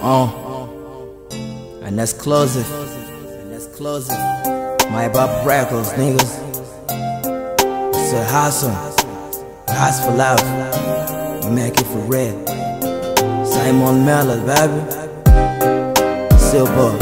And that's closing. My Bob Records, niggas. It's a hustle. House for life. We make it for real. Simon Miller, baby. Silver.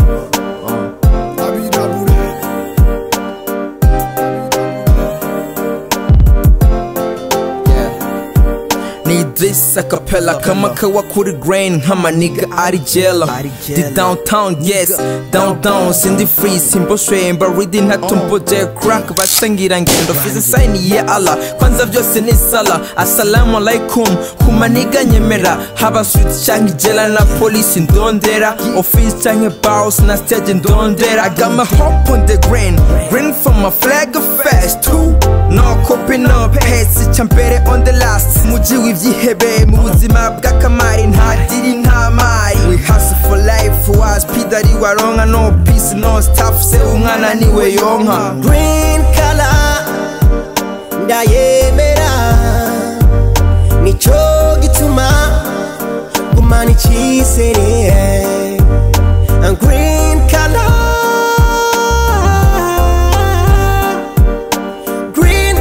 Need this a cappella, kama kawa kuri grain, hama nigga ari jello. The downtown, yes, downtown, sindi free, simple strain, but reading hat tumbo je crack, basangira ngendo, fizi sign ye Allah, kwanza vyose ni sala, assalamu alaikum, kuma nigga nyemera, haba street changi jela na police ndondera, office changi bounce na stage ndondera, I got my hope on the grain for my flag of fast too, no coping up, heads, champere on the last, muji with Hebe mubuzima bw'akamari nta diri nta mari. We hustle for life was pidari waronka no peace no stuff se umwana niwe yonka. Green color ndayemera nico gituma gumana icyizere. Green color, green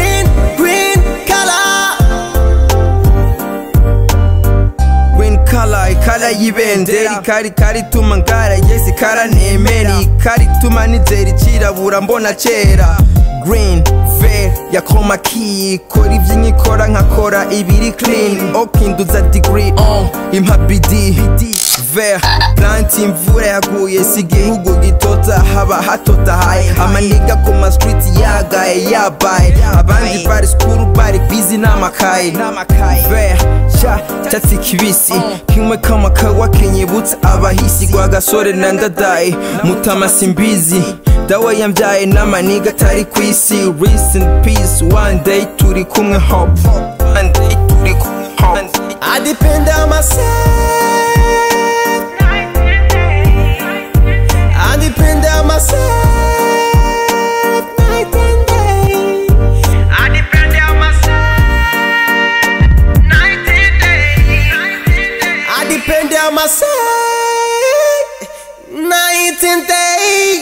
color, ikara y'ibendera, ikari tuma ngara yesi kara nemeri, ikari tuma nizera ikirabura mbona kera. Green, fair, ya chroma key, kora ivy'inkikora nkakora ibiri clean, okinduza degree, impa BD, fair, plant imvura yaguye si igihugu gitota haba hatotahaye, amaniga ku ma street yagaye yabaye, abandi bari school bari busy n'amakaye, fair, cyatsi kibisi, kimwe kama kawa kenyibutsa abahisi gwa gasore na ndadaye, mutama simbizi, dawa yambyaye n'amaniga atari kwisi. Rest in peace, one day turi kumwe hope, one day turi kumwe hope. I depend on myself, I depend on myself, night and day. I depend on myself, night and day. I depend on myself, night and day.